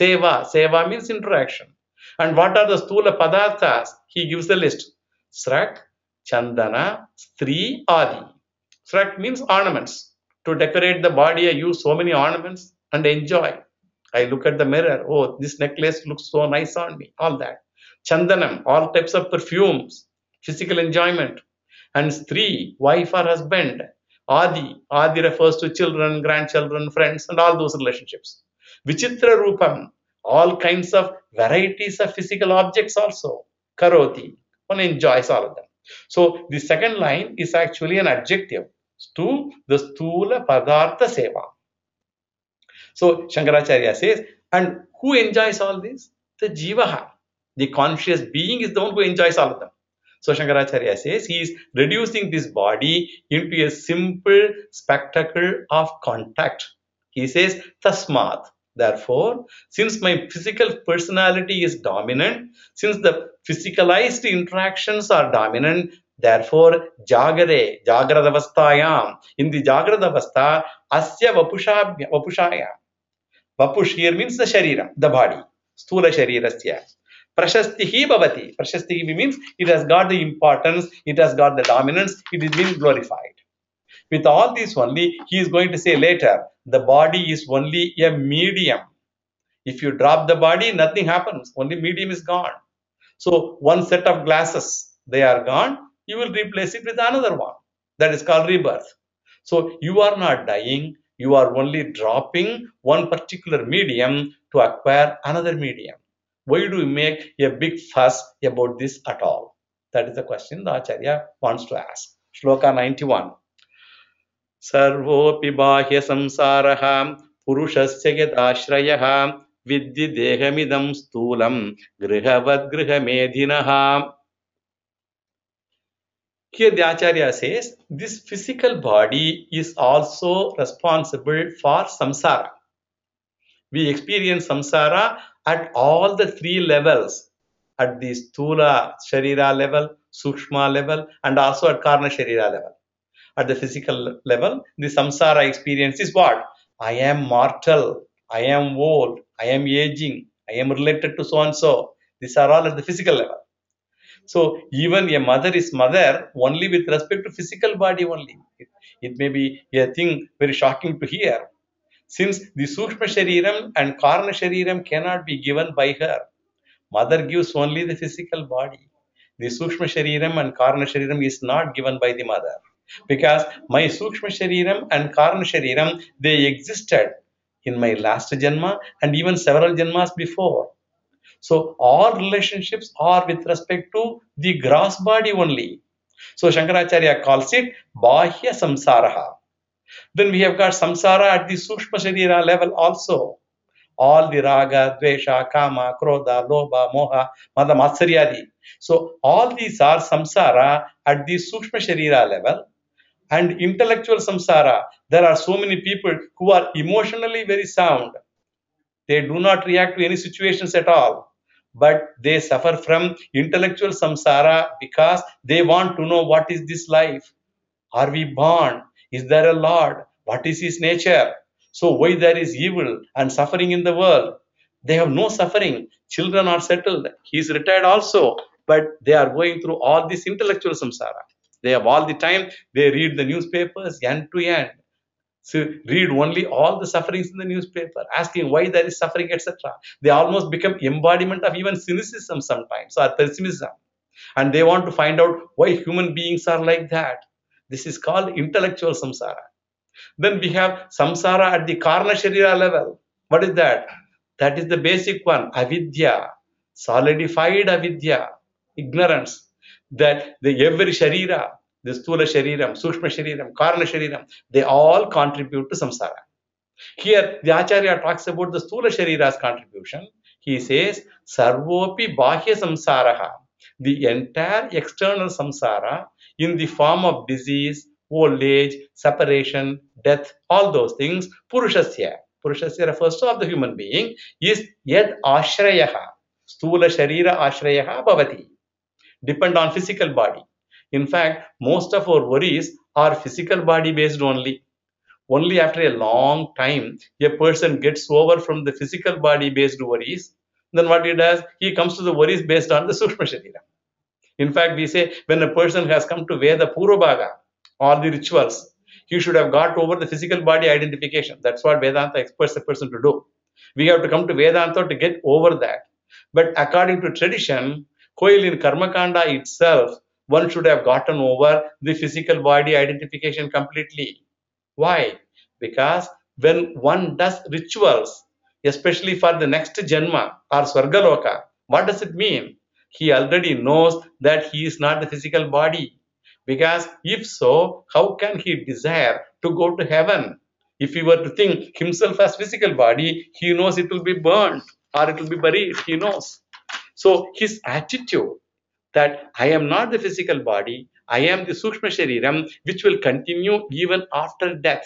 Seva means interaction. And what are the Sthula Padarthas? He gives the list. Srak, Chandana, Stri, Adi. Srak means ornaments. To decorate the body, I use so many ornaments and enjoy. I look at the mirror. Oh, this necklace looks so nice on me. All that. Chandanam, all types of perfumes, physical enjoyment. And Stri, wife or husband. Adi refers to children, grandchildren, friends, and all those relationships. Vichitra Rupam, all kinds of varieties of physical objects also. Karoti, one enjoys all of them. So the second line is actually an adjective to the Sthula Padartha Seva. So Shankaracharya says, and who enjoys all this? The Jivaha. The conscious being is the one who enjoys all of them. So Shankaracharya says he is reducing this body into a simple spectacle of contact. He says, Tasmat. Therefore, since my physical personality is dominant, since the physicalized interactions are dominant, therefore, Jagrata Avasthayam, in the Jagrata Avastha, Asya Vapushaya. Vapush here means the Sharira, the body. Sthula Sharirasya. Prashasti bhavati. Prashasti means it has got the importance, it has got the dominance, it is being glorified. With all this only, he is going to say later, the body is only a medium. If you drop the body, nothing happens. Only medium is gone. So one set of glasses, they are gone. You will replace it with another one. That is called rebirth. So you are not dying. You are only dropping one particular medium to acquire another medium. Why do we make a big fuss about this at all? That is the question the Acharya wants to ask. Shloka 91. Sarvopi bahya samsaraha purushasya yadashrayah vidhi dehamidam sthulam grihavad grihamedhinaha. Here the Acharya says this physical body is also responsible for samsara. We experience samsara at all the three levels, at the sthula sharira level, sukshma level, and also at karna sharira level. At the physical level, the samsara experience is what? I am mortal, I am old, I am aging, I am related to so and so. These are all at the physical level. So even a mother is mother only with respect to physical body only. It may be a thing very shocking to hear. Since the Sukshma Shariram and Karna Shariram cannot be given by her, mother gives only the physical body. The Sukshma Shariram and Karna Shariram is not given by the mother. Because my Sukshma Shariram and Karna Shariram, they existed in my last Janma and even several Janmas before. So all relationships are with respect to the gross body only. So Shankaracharya calls it Bahya Samsaraha. Then we have got samsara at the Sukshma Sharira level also. All the raga, dvesha, kama, krodha, lobha, moha, mada, matsaryadi. So all these are samsara at the Sukshma Sharira level. And intellectual samsara, there are so many people who are emotionally very sound. They do not react to any situations at all. But they suffer from intellectual samsara because they want to know what is this life. Are we born? Is there a Lord? What is His nature? So why there is evil and suffering in the world? They have no suffering. Children are settled. He is retired also. But they are going through all this intellectual samsara. They have all the time, they read the newspapers end to end. So read only all the sufferings in the newspaper, asking why there is suffering, etc. They almost become embodiment of even cynicism sometimes or pessimism. And they want to find out why human beings are like that. This is called intellectual samsara. Then we have samsara at the karna sharira level. What is that? That is the basic one, avidya, solidified avidya, ignorance. That the every sharira, the sthula shariram, sukshma shariram, karna shariram, they all contribute to samsara. Here, the Acharya talks about the Sthula Sharira's contribution. He says, Sarvopi Bahya Samsaraha, the entire external samsara in the form of disease, old age, separation, death, all those things, Purushasya. Purushasya refers to of the human being, is Yad Ashrayaha, Sthula Sharira Ashrayaha Bhavati. Depend on physical body. In fact, most of our worries are physical body based only. Only after a long time, a person gets over from the physical body based worries. Then what he does, he comes to the worries based on the Sukshma Sharira. In fact, we say when a person has come to Veda Purvabhaga, all the rituals, he should have got over the physical body identification. That's what Vedanta expects a person to do. We have to come to Vedanta to get over that. But according to tradition, Koil in Karmakanda itself, one should have gotten over the physical body identification completely. Why? Because when one does rituals, especially for the next Janma or Swargaloka, what does it mean? He already knows that he is not the physical body. Because if so, how can he desire to go to heaven? If he were to think himself as physical body, he knows it will be burnt or it will be buried. He knows. So his attitude that I am not the physical body, I am the Sukshma Shariram, which will continue even after death.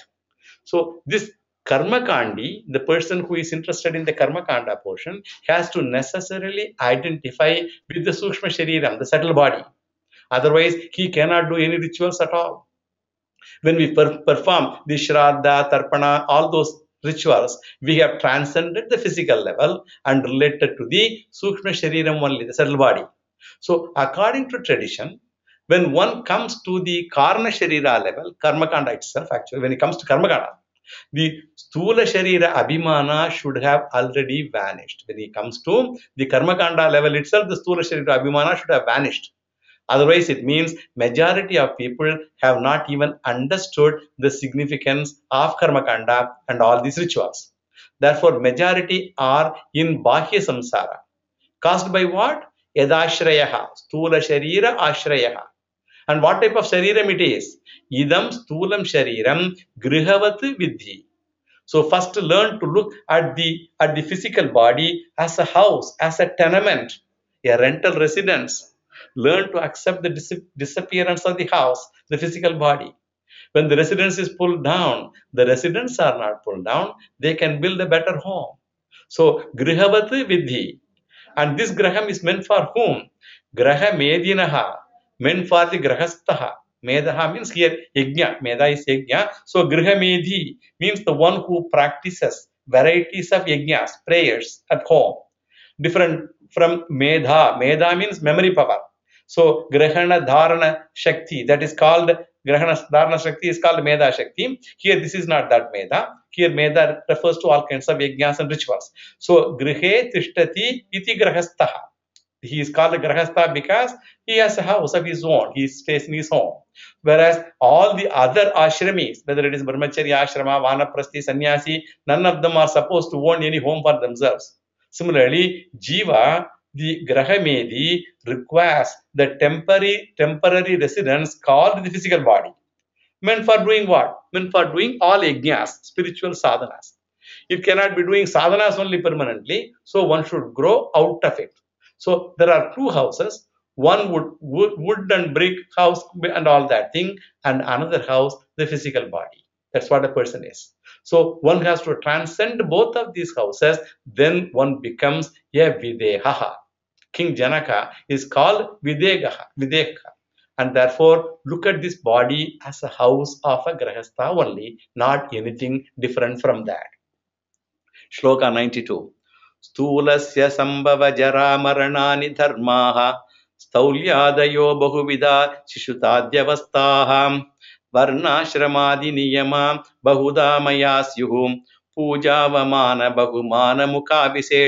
So this Karmakandi, the person who is interested in the Karmakanda portion, has to necessarily identify with the Sukshma Shariram, the subtle body. Otherwise, he cannot do any rituals at all. When we perform the Shraddha, Tarpana, all those rituals, we have transcended the physical level and related to the Sukshma Shariram only, the subtle body. So according to tradition, when one comes to the Karna Sharira level, Karmakanda itself actually, when it comes to Karmakanda, the Sthula Sharira Abhimana should have already vanished. When it comes to the Karmakanda level itself, the Sthula Sharira Abhimana should have vanished. Otherwise, it means majority of people have not even understood the significance of Karmakanda and all these rituals. Therefore, majority are in Bahya Samsara. Caused by what? Yadashrayaha, stula sharira ashrayaha. And what type of shariram it is? Idam stulam shariram grihavat vidhi. So first learn to look at the physical body as a house, as a tenement, a rental residence. Learn to accept the disappearance of the house, the physical body. When the residence is pulled down, the residents are not pulled down, they can build a better home. So grihavat vidhi. And this graham is meant for whom? Graha medinaha, meant for the grahastaha. Medaha means here yajna. Meda is yajna. So griha medhi means the one who practices varieties of yajnas, prayers at home. Different from medha. Medha means memory power. So grahana dharana shakti, that is called grahana dharana shakti is called medha shakti. Here this is not that medha. Here medha refers to all kinds of yajnas and rituals. So grihe tishtati iti grahastaha. He is called a grahastha because he has a house of his own. He stays in his home. Whereas all the other ashramis, whether it is brahmacharya ashrama, vanaprasthi, sannyasi, none of them are supposed to own any home for themselves. Similarly, jiva, the grahamedi, requires the temporary residence called the physical body. Meant for doing what? Meant for doing all yajnas, spiritual sadhanas. It cannot be doing sadhanas only permanently, so one should grow out of it. So there are two houses, one wood and brick house and all that thing, and another house, the physical body. That's what a person is. So one has to transcend both of these houses, then one becomes a Videha. King Janaka is called Videka. And therefore, look at this body as a house of a Grahastha only, not anything different from that. Shloka 92. Stulasya sambhava jara maranani dharmaha staulyadayo bahuvida shishutadyavastaha varnashramadi niyama bahuda mayasyuhum pujavamana bahumana mukha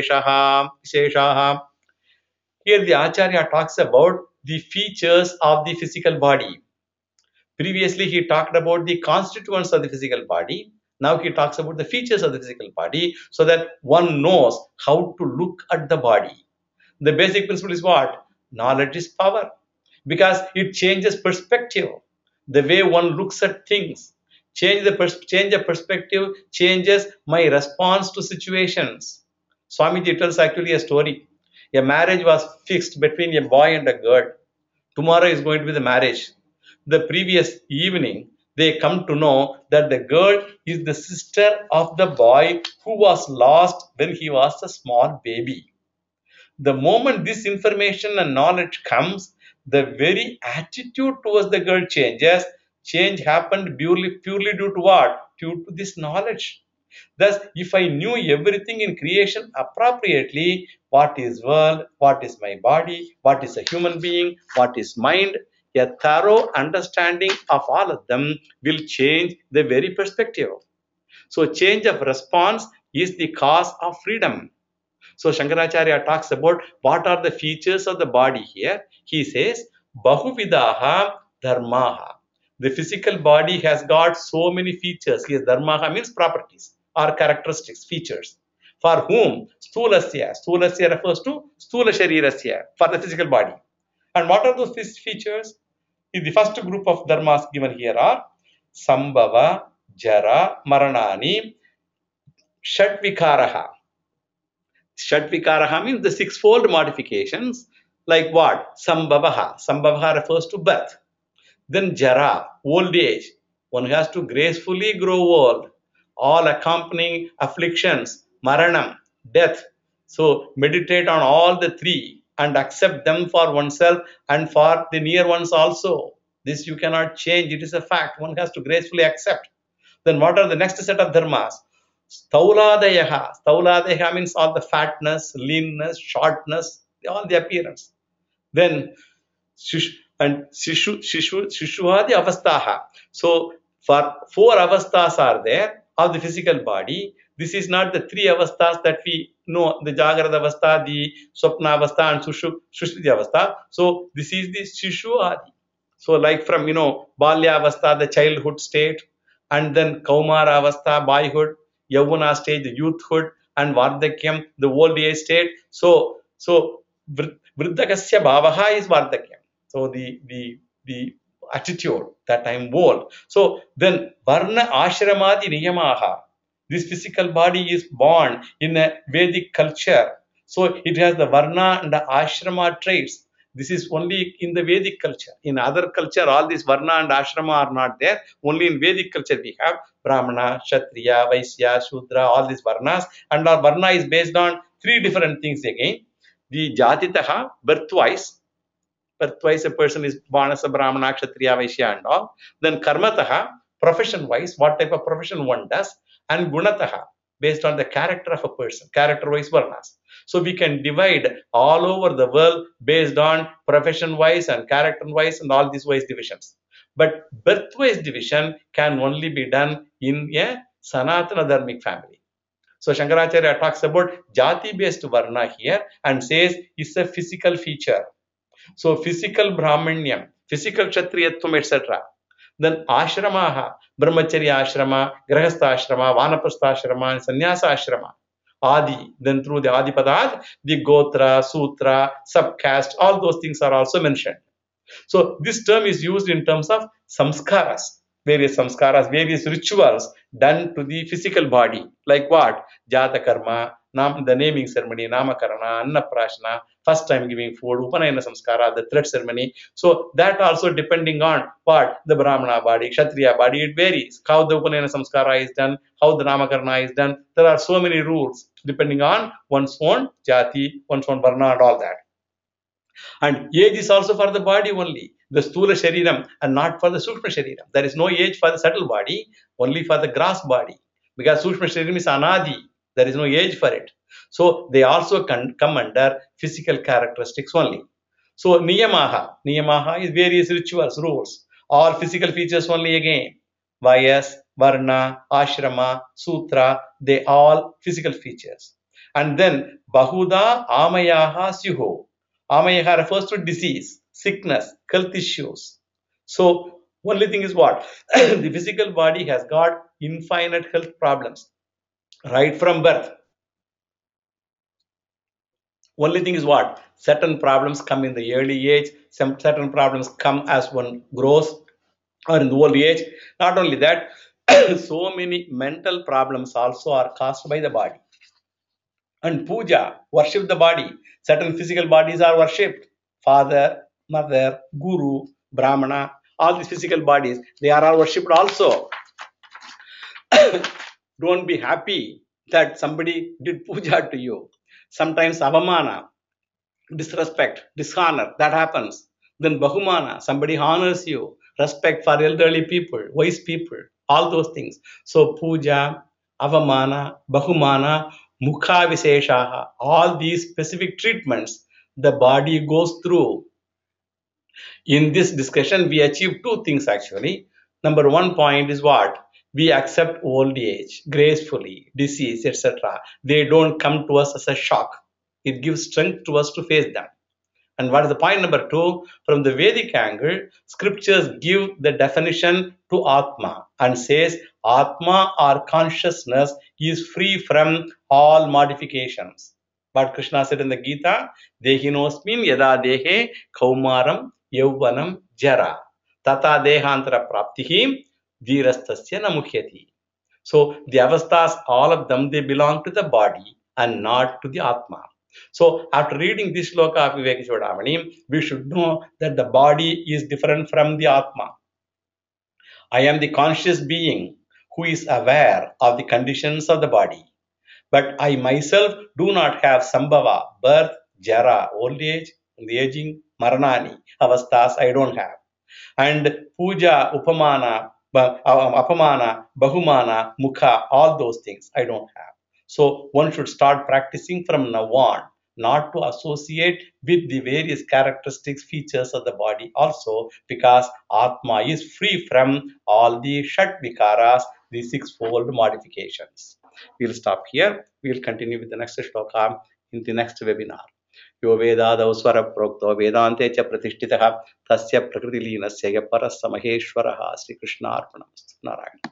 visheshaha. Here the Acharya talks about the features of the physical body. Previously, he talked about the constituents of the physical body. Now he talks about the features of the physical body so that one knows how to look at the body. The basic principle is what? Knowledge is power because it changes perspective. The way one looks at things. Change of perspective changes my response to situations. Swamiji tells actually a story. A marriage was fixed between a boy and a girl. Tomorrow is going to be the marriage. The previous evening, they come to know that the girl is the sister of the boy who was lost when he was a small baby. The moment this information and knowledge comes, the very attitude towards the girl changes. Change happened purely due to what? Due to this knowledge. Thus, if I knew everything in creation appropriately, what is world, what is my body, what is a human being, what is mind, a thorough understanding of all of them will change the very perspective. So change of response is the cause of freedom. So Shankaracharya talks about what are the features of the body here. He says, Bahuvidaha dharmaha. The physical body has got so many features. Here, dharmaha means properties or characteristics, features. For whom? Stulasya. Stulasya refers to stula sharirasya, for the physical body. And what are those features? The first group of dharmas given here are Sambhava, Jara, Maranani, Shatvikaraha. Shatvikaraha means the sixfold modifications, like what? Sambhavaha. Sambhavaha refers to birth. Then Jara, old age. One has to gracefully grow old. All accompanying afflictions, Maranam, death. So meditate on all the three and accept them for oneself and for the near ones also. This you cannot change. It is a fact. One has to gracefully accept. Then what are the next set of dharmas? Stauladayaha. Stauladayaha means all the fatness, leanness, shortness, all the appearance. Then Shishuhadi avastaha. So for four avastas are there of the physical body. This is not the three avastas that we know, the Jagrada avastha, the Swapna avastha and Shushti avastha. So this is the Shishuhadi. So like from, Balya avastha, the childhood state, and then Kaumara avastha, boyhood, Yavana stage, the youthhood, and Vardakyam, the old age state. So Vriddakasya bhavaha is Vardhakyam. So the attitude that I am old. So then Varna Ashramadi Niyamaha. This physical body is born in a Vedic culture. So it has the Varna and the Ashrama traits. This is only in the Vedic culture. In other culture, all these Varna and Ashrama are not there. Only in Vedic culture we have Brahmana, Kshatriya, Vaisya, Shudra, all these Varnas. And our Varna is based on three different things again. The Jatitaha, birthwise a person is born as a Brahmana, Kshatriya, Vaishya and all. Then Karmataha, profession-wise, what type of profession one does. And Gunataha, based on the character of a person, character-wise Varnas. So we can divide all over the world based on profession-wise and character-wise and all these wise divisions. But birth-wise division can only be done in a Sanatana Dharmic family. So Shankaracharya talks about jati-based Varna here and says it's a physical feature. So physical Brahmanyam, physical Kshatriyatvam, etc. Then Ashramaha, Brahmacharya Ashrama, Grahastha Ashrama, Vanaprastha Ashrama, and Sannyasa Ashrama. Adi, then through the Adi Padat, the Gotra, Sutra, subcaste, all those things are also mentioned. So this term is used in terms of samskaras, various rituals done to the physical body. Like what? Jata karma, the naming ceremony, namakarana, annaprashana, first time giving food, upanayana samskara, the thread ceremony. So that also depending on what? The Brahmana body, Kshatriya body, it varies. How the upanayana samskara is done, how the namakarana is done. There are so many rules depending on one's own jati, one's own varna and all that. And age is also for the body only, the Sthula Shariram, and not for the Sukshma Shariram. There is no age for the subtle body, only for the gross body. Because Sukshma Shariram is Anadi, there is no age for it. So they also can come under physical characteristics only. So Niyamaha is various rituals, rules, all physical features only again. Vayas, Varna, Ashrama, Sutra, they all physical features. And then Bahuda Amayaha Syuho. Amayaha refers to disease, sickness, health issues. So only thing is what? The physical body has got infinite health problems right from birth. Only thing is what? Certain problems come in the early age, some certain problems come as one grows or in the old age. Not only that, so many mental problems also are caused by the body. And puja, worship the body. Certain physical bodies are worshipped. Father, mother, guru, brahmana, all these physical bodies, they are all worshipped also. Don't be happy that somebody did puja to you. Sometimes avamana, disrespect, dishonor, that happens. Then bahumana, somebody honors you. Respect for elderly people, wise people, all those things. So puja, avamana, bahumana, mukha visheshaha, all these specific treatments the body goes through. In this discussion, we achieve two things actually. Number one point is what? We accept old age gracefully, disease, etc. They don't come to us as a shock. It gives strength to us to face them. And what is the point number two? From the Vedic angle, scriptures give the definition to Atma and says Atma or consciousness is free from all modifications. What Krishna said in the Gita, Dehinosmin yada dehe kaumaram yauvanam jara tata dehantara praptihi dhirastasya namuhyati. So the avasthas, all of them, they belong to the body and not to the Atma. So after reading this shloka of Vivekachudamani, we should know that the body is different from the Atma. I am the conscious being who is aware of the conditions of the body. But I myself do not have sambhava, birth, jara, old age, the aging, maranani, avasthas, I don't have. And puja, upamana, apamana, bahumana, mukha, all those things I don't have. So one should start practicing from now on, not to associate with the various characteristics, features of the body also, because Atma is free from all the Shat Vikaras, the sixfold modifications. We'll stop here. We'll continue with the next shloka in the next webinar. यो वेदादौ स्वरप्रोक्तो वेदान्ते च प्रतिष्ठितः तस्य प्रकृतिलीनस्य यः परः स महेश्वरः श्रीकृष्णार्पणमस्तु नारायण।